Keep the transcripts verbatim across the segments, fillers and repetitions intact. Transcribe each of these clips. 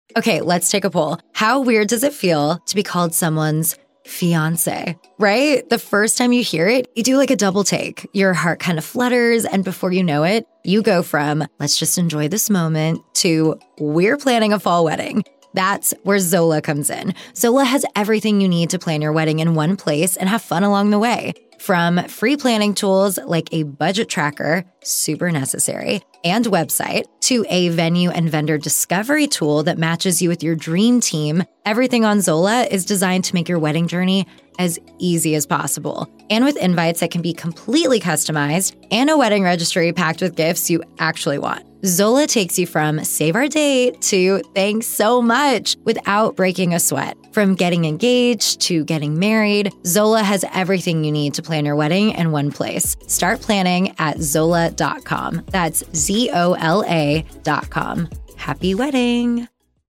Okay, let's take a poll. How weird does it feel to be called someone's fiance, right? The first time you hear it, you do like a double take. Your heart kind of flutters, and before you know it, you go from, let's just enjoy this moment, to we're planning a fall wedding. That's where Zola comes in. Zola has everything you need to plan your wedding in one place and have fun along the way. From free planning tools like a budget tracker, super necessary, and website, to a venue and vendor discovery tool that matches you with your dream team, everything on Zola is designed to make your wedding journey as easy as possible. And with invites that can be completely customized and a wedding registry packed with gifts you actually want. Zola takes you from save our date to thanks so much without breaking a sweat. From getting engaged to getting married, Zola has everything you need to plan your wedding in one place. Start planning at Zola dot com. That's Z O L A dot com. Happy wedding.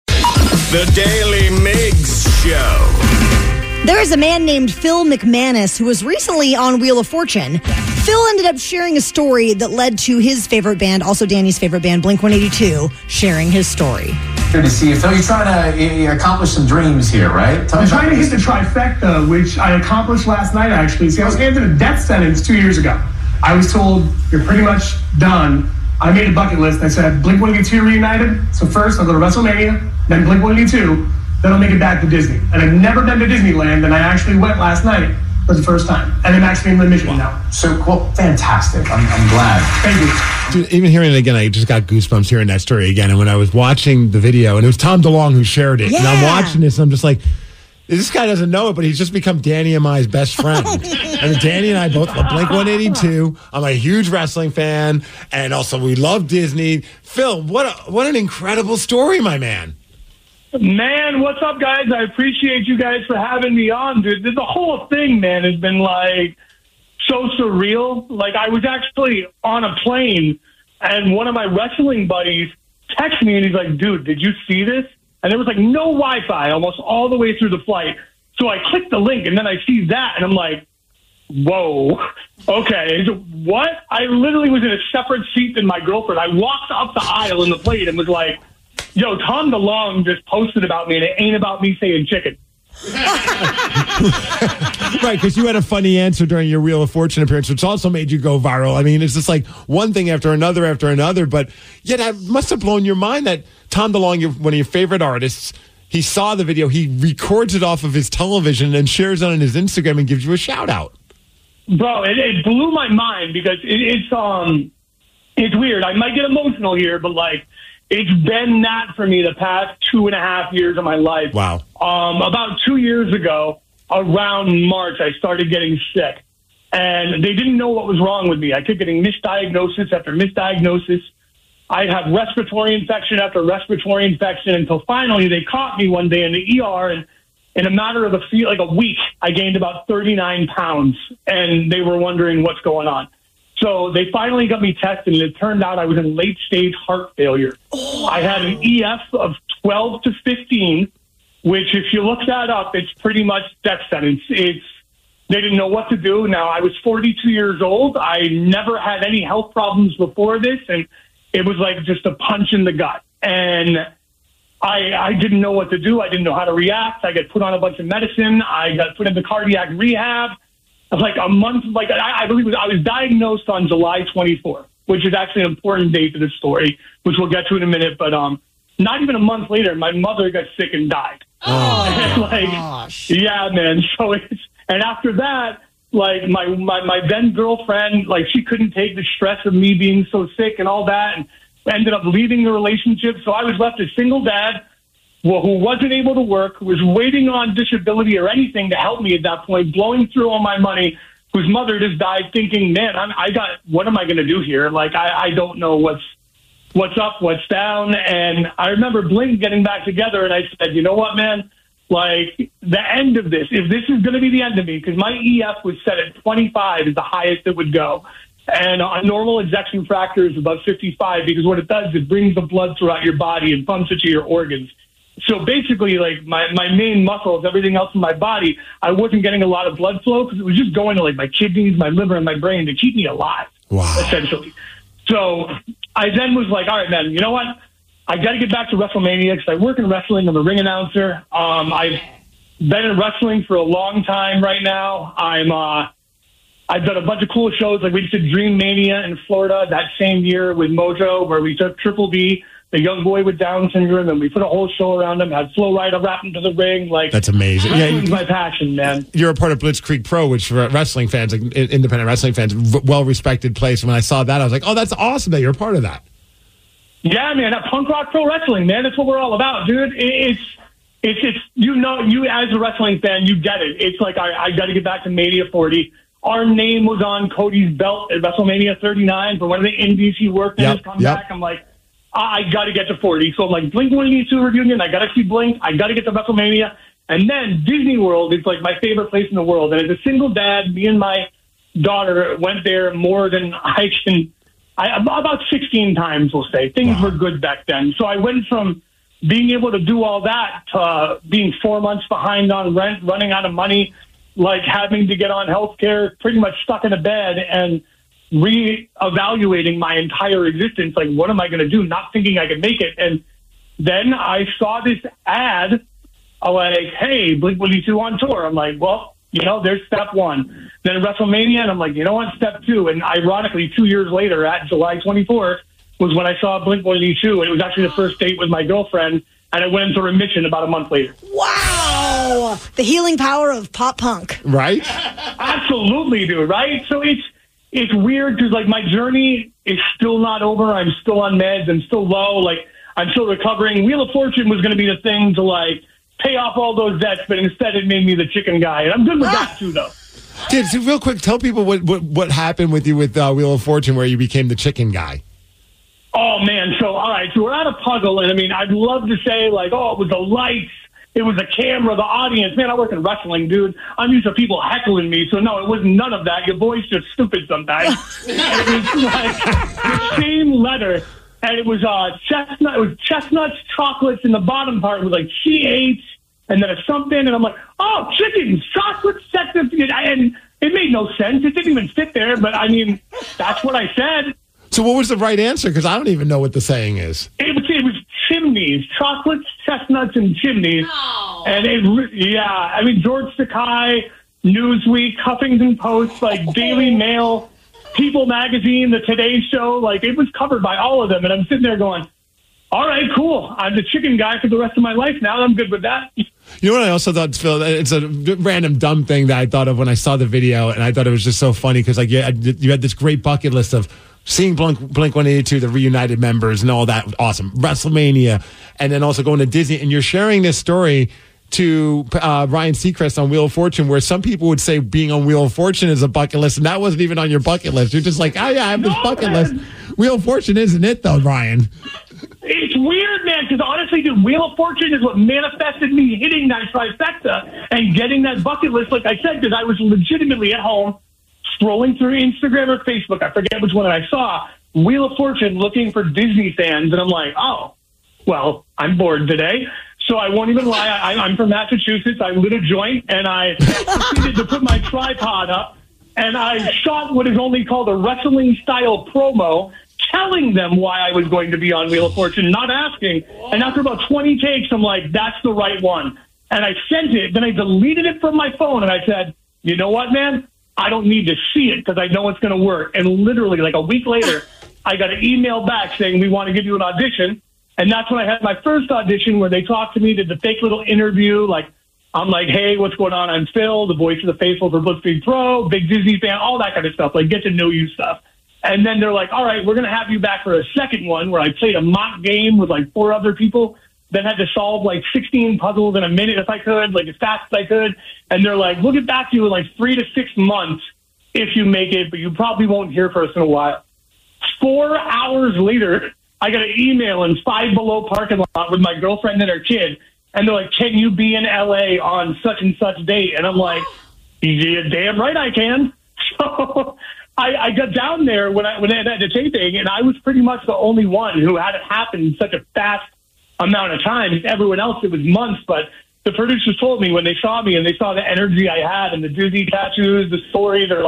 The Daily Migs Show. There is a man named Phil McManus who was recently on Wheel of Fortune. Phil ended up sharing a story that led to his favorite band, also Danny's favorite band, Blink one eighty-two, sharing his story. Good to see you, Phil. You're trying to uh, accomplish some dreams here, right? Tell I'm me trying to this. hit the trifecta, which I accomplished last night, actually. See, I was handed a death sentence two years ago. I was told, you're pretty much done. I made a bucket list. I said, Blink one eighty-two reunited. So first, I'll go to WrestleMania, then Blink one eighty-two, then I'll make it back to Disney. And I've never been to Disneyland, and I actually went last night for the first time. And I'm actually in Lynn, Michigan wow. now. So cool. Fantastic. I'm, I'm glad. Thank you. Dude, even hearing it again, I just got goosebumps hearing that story again. And when I was watching the video, and it was Tom DeLonge who shared it, yeah. and I'm watching this, I'm just like, this guy doesn't know it, but he's just become Danny and I's best friend. And Danny and I both love Blink one eighty-two. I'm a huge wrestling fan, and also we love Disney. Phil, what a, what an incredible story, my man. Man, what's up, guys? I appreciate you guys for having me on, dude. The whole thing, man, has been, like, so surreal. Like, I was actually on a plane, and one of my wrestling buddies texted me, and he's like, dude, did you see this? And there was, like, no Wi-Fi almost all the way through the flight. So I clicked the link, and then I see that, and I'm like, whoa, okay. So what? I literally was in a separate seat than my girlfriend. I walked up the aisle in the plane and was like, yo, Tom DeLonge just posted about me, and it ain't about me saying chicken. Right, because you had a funny answer during your Wheel of Fortune appearance, which also made you go viral. I mean, it's just like one thing after another after another, but yet that must have blown your mind that Tom DeLonge, one of your favorite artists, he saw the video, he records it off of his television and shares it on his Instagram and gives you a shout out. Bro, it, it blew my mind because it, it's um, it's weird. I might get emotional here, but like, it's been that for me the past two and a half years of my life. Wow. Um, about two years ago, around March, I started getting sick. And they didn't know what was wrong with me. I kept getting misdiagnosis after misdiagnosis. I'd have respiratory infection after respiratory infection until finally they caught me one day in the E R. And in a matter of a few, like a week, I gained about thirty-nine pounds. And they were wondering what's going on. So they finally got me tested, and it turned out I was in late-stage heart failure. Oh. I had an E F of twelve to fifteen, which, if you look that up, it's pretty much death sentence. It's they didn't know what to do. Now, I was forty-two years old. I never had any health problems before this, and it was like just a punch in the gut. And I, I didn't know what to do. I didn't know how to react. I got put on a bunch of medicine. I got put into cardiac rehab. Like a month, like I, I believe it was, I was diagnosed on July twenty-fourth, which is actually an important date to this story, which we'll get to in a minute. But um, not even a month later, my mother got sick and died. Oh, and like, gosh. Yeah, man. So it's, and after that, like my, my, my then girlfriend, like she couldn't take the stress of me being so sick and all that, and ended up leaving the relationship. So I was left a single dad. Well, who wasn't able to work, who was waiting on disability or anything to help me at that point, blowing through all my money, whose mother just died, thinking, man, I'm, I got, what am I going to do here? Like, I, I don't know what's, what's up, what's down. And I remember Blink getting back together, and I said, you know what, man? Like, the end of this, if this is going to be the end of me, because my E F was set at twenty-five is the highest it would go. And a normal ejection fraction is about fifty-five, because what it does, it brings the blood throughout your body and pumps it to your organs. So basically, like, my, my main muscles, everything else in my body, I wasn't getting a lot of blood flow because it was just going to, like, my kidneys, my liver, and my brain to keep me alive, wow. essentially. So I then was like, all right, man, you know what? I got to get back to WrestleMania because I work in wrestling. I'm a ring announcer. Um, I've been in wrestling for a long time right now. I'm, uh, I've done a bunch of cool shows. Like we just did Dream Mania in Florida that same year with Mojo, where we took Triple B, the young boy with Down syndrome, and we put a whole show around him, had Flo Rida wrap him to the ring. Like, that's amazing. Wrestling's Yeah, my passion, man. You're a part of Blitzkrieg Pro, which for wrestling fans, like independent wrestling fans, well-respected place. When I saw that, I was like, oh, that's awesome that you're a part of that. Yeah, man, that punk rock pro wrestling, man. That's what we're all about, dude. It's, it's, it's, you know, you as a wrestling fan, you get it. It's like, I, I got to get back to Mania forty. Our name was on Cody's belt at WrestleMania thirty-nine for one of the indies he worked in. Yep, His comeback. yep. I'm like, I, I got to get to forty. So I'm like, Blink one eighty-two reunion. I got to see Blink. I got to get to WrestleMania. And then Disney World is like my favorite place in the world. And as a single dad, me and my daughter went there more than I can. I, about sixteen times, we'll say. Things Wow. were good back then. So I went from being able to do all that to uh, being four months behind on rent, running out of money, like having to get on health care, pretty much stuck in a bed and re-evaluating my entire existence. Like, what am I going to do? Not thinking I could make it. And then I saw this ad, uh, like, hey, Blink one eighty-two on tour. I'm like, well, you know, there's step one. Then WrestleMania, and I'm like, you know what, step two. And ironically, two years later, at July twenty-fourth, was when I saw Blink one eighty-two, and it was actually the first date with my girlfriend, and I went into remission about a month later. Wow. The healing power of pop punk. Right? Absolutely, dude, right? So it's it's weird because, like, my journey is still not over. I'm still on meds. I'm still low. Like, I'm still recovering. Wheel of Fortune was going to be the thing to, like, pay off all those debts, but instead it made me the chicken guy. And I'm good with that, too, though. Dude, so real quick, tell people what, what, what happened with you with uh, Wheel of Fortune where you became the chicken guy. Oh, man. So, all right. So we're at a puzzle. And, I mean, I'd love to say, like, oh, it was the lights. It was the camera, the audience. Man, I work in wrestling, dude. I'm used to people heckling me. So, no, it was none of that. Your voice just stupid sometimes. And it was like the same letter. And it was uh, chestnut. It was chestnuts, chocolates, and the bottom part was like C H and then a something. And I'm like, oh, chickens, chocolates, chestnuts. And it made no sense. It didn't even fit there. But, I mean, that's what I said. So what was the right answer? Because I don't even know what the saying is. It was, it was chimneys, chocolates, chestnuts, and chimneys. Oh. And it, yeah, I mean, George Sakai, Newsweek, Huffington Post, like Daily Mail, People Magazine, The Today Show, like it was covered by all of them. And I'm sitting there going, all right, cool. I'm the chicken guy for the rest of my life now. I'm good with that. You know what I also thought, Phil? It's a random dumb thing that I thought of when I saw the video, and I thought it was just so funny because like you had, you had this great bucket list of seeing Blink, Blink one eighty-two, the reunited members, and all that awesome WrestleMania, and then also going to Disney, and you're sharing this story to uh, Ryan Seacrest on Wheel of Fortune, where some people would say being on Wheel of Fortune is a bucket list, and that wasn't even on your bucket list. You're just like, oh yeah, I have this No, bucket man. list. Wheel of Fortune isn't it though, Ryan? It's weird, man, because honestly, dude, Wheel of Fortune is what manifested me hitting that trifecta and getting that bucket list, like I said, because I was legitimately at home scrolling through Instagram or Facebook. I forget which one I saw. Wheel of Fortune looking for Disney fans, and I'm like, oh, well, I'm bored today. So I won't even lie. I, I'm from Massachusetts. I lit a joint, and I proceeded to put my tripod up, and I shot what is only called a wrestling-style promo, telling them why I was going to be on Wheel of Fortune, not asking. And after about twenty takes, I'm like, that's the right one. And I sent it. Then I deleted it from my phone, and I said, you know what, man? I don't need to see it because I know it's going to work. And literally, like a week later, I got an email back saying, we want to give you an audition. And that's when I had my first audition where they talked to me, did the fake little interview. Like, I'm like, hey, what's going on? I'm Phil, the voice of the faithful for Blitzkrieg Pro, big Disney fan, all that kind of stuff, like get to know you stuff. And then they're like, all right, we're going to have you back for a second one where I played a mock game with like four other people, then had to solve like sixteen puzzles in a minute if I could, like as fast as I could. And they're like, we'll get back to you in like three to six months if you make it, but you probably won't hear from us in a while. Four hours later, I got an email in Five Below parking lot with my girlfriend and her kid. And they're like, can you be in L A on such and such date? And I'm like, yeah, damn right I can. So I, I got down there when I when I had the taping, and I was pretty much the only one who had it happen in such a fast amount of time. Everyone else, it was months. But the producers told me when they saw me and they saw the energy I had and the Disney tattoos, the story, they're like,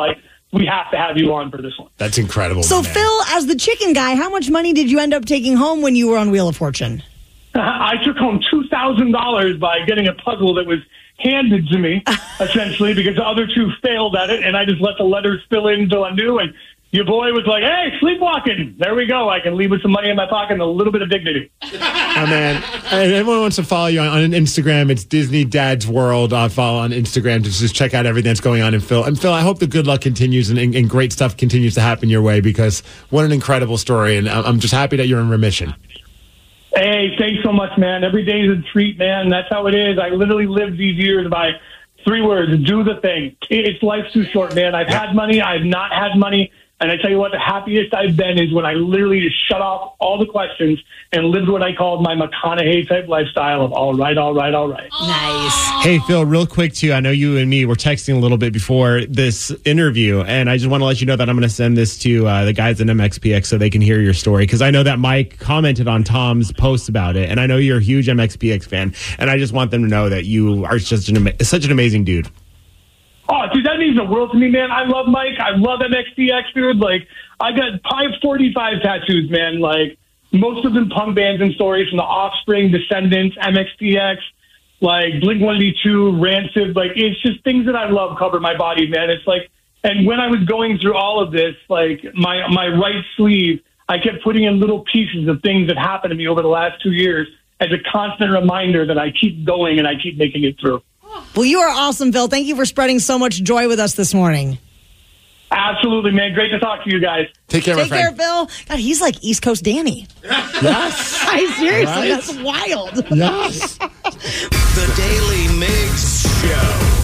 we have to have you on for this one. That's incredible. So, man. Phil, as the chicken guy, how much money did you end up taking home when you were on Wheel of Fortune? I took home two thousand dollars by getting a puzzle that was handed to me, essentially, because the other two failed at it, and I just let the letters fill in until I knew, and your boy was like, hey, sleepwalking. There we go. I can leave with some money in my pocket and a little bit of dignity. Oh, man. And everyone wants to follow you on, on Instagram. It's Disney Dad's World. Uh, follow on Instagram to just check out everything that's going on in Phil. And Phil, I hope the good luck continues and, and, and great stuff continues to happen your way, because what an incredible story. And I'm just happy that you're in remission. Hey, thanks so much, man. Every day is a treat, man. That's how it is. I literally lived these years by three words: do the thing. It's life's too short, man. I've had money. I've not had money. And I tell you what, the happiest I've been is when I literally just shut off all the questions and lived what I called my McConaughey type lifestyle of all right, all right, all right. Nice. Hey, Phil, real quick, too. I know you and me were texting a little bit before this interview, and I just want to let you know that I'm going to send this to uh, the guys at M X P X so they can hear your story, because I know that Mike commented on Tom's post about it, and I know you're a huge M X P X fan, and I just want them to know that you are just an ama- such an amazing dude. Oh, dude, that means the world to me, man. I love Mike. I love M X P X, dude. Like, I got probably forty-five tattoos, man. Like, most of them punk bands and stories from The Offspring, Descendants, M X P X, like Blink one eighty-two, Rancid. Like, it's just things that I love cover my body, man. It's like, and when I was going through all of this, like, my, my right sleeve, I kept putting in little pieces of things that happened to me over the last two years as a constant reminder that I keep going and I keep making it through. Well, you are awesome, Phil. Thank you for spreading so much joy with us this morning. Absolutely, man. Great to talk to you guys. Take care, Take my care, friend. Phil. God, he's like East Coast Danny. Yes. I seriously, Right? that's wild. Yes. The Daily Migs Show.